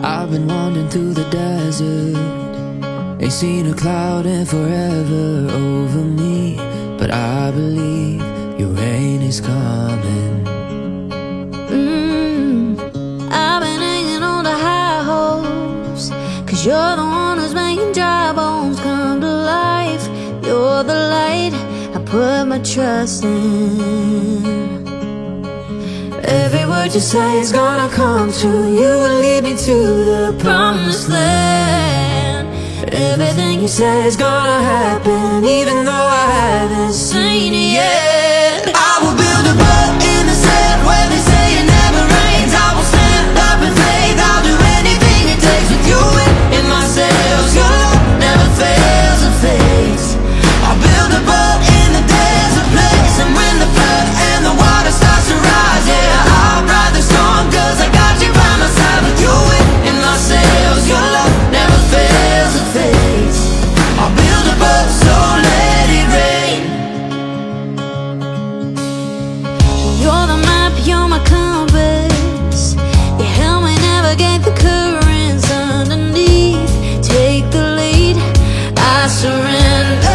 I've been wandering through the desert, ain't seen a cloud in forever over me, but I believe your rain is coming. I've been hanging on to high hopes, 'cause you're the one who's making dry bones come to life. You're the light I put my trust in. Every word you say is gonna come true. You will lead me to the promised land. Everything you say is gonna happen, even though I haven't seen it yet. I will build a boat in the sand where they say it never rains. I will stand up in faith. I'll do anything it takes with you in my sails. Your love never fails or fades. I'll build a boat in the desert place, and when the flood and the water starts to rise, yeah, I'll ride the storm, 'cause I got you by my side. With you in my sails, your love never fails or fades. I'll build a boat, so let it rain. You're the map, you're my compass. You help me navigate the currents underneath. Take the lead, I surrender.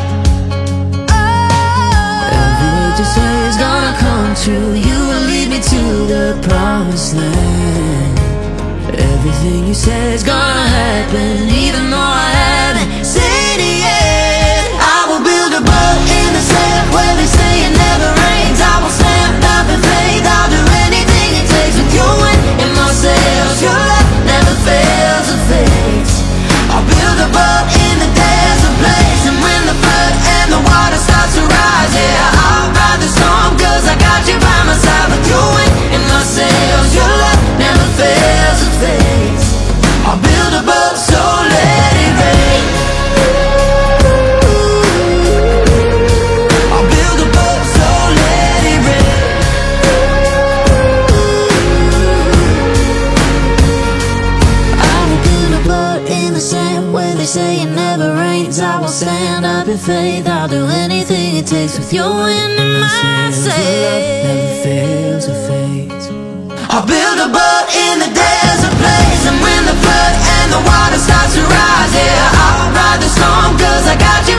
Every word you say is gonna come true. You will lead me to the promised land. Everything you say is gonna happen, even though I haven't seen it yet. I will build a boat in the sand where they say it never rains. I will stand up in faith. I'll do anything it takes with you in my sails. Your love never fails or fades. I'll build a boat in the desert place, and when the flood and the water starts to rise, yeah, I'll ride the storm, 'cause I got you by my side. With you in my sails, your love never fails or fades. I'll build a boat, so let it rain. I'll build a boat, so let it rain. I will build a boat in the sand where they say it never rains. I will stand up in faith. I'll do anything it takes with your wind in my sails. Never fails or fades. I'll build a boat in the desert place, and when the flood and the water starts to rise, yeah, I'll ride the storm, 'cause I got you